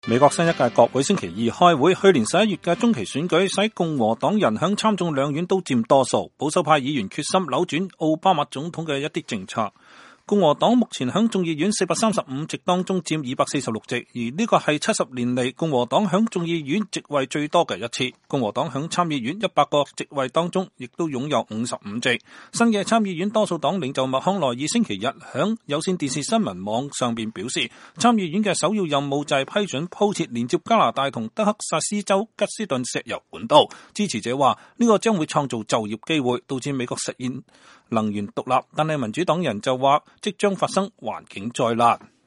美國新一屆國會星期二開會，去年11月嘅中期選舉使共和黨人響參眾兩院都佔多數，保守派議員決心扭轉奧巴馬總統嘅一啲政策。共和黨目前響眾議院435席當中佔246席，而呢個係70年嚟共和黨響眾議院席位最多嘅一次。共和黨響參議院100個席位當中，亦都擁有55席。新嘅參議院多數黨領袖麥康奈爾星期日響有線電視新聞網上邊表示，參議院嘅首要任務就係批准鋪設連接加拿大同德克薩斯州吉斯頓石油管道。支持者話呢個將會創造就業機會，導致美國實現能源獨立，但係民主黨人就話即將發生環境災難。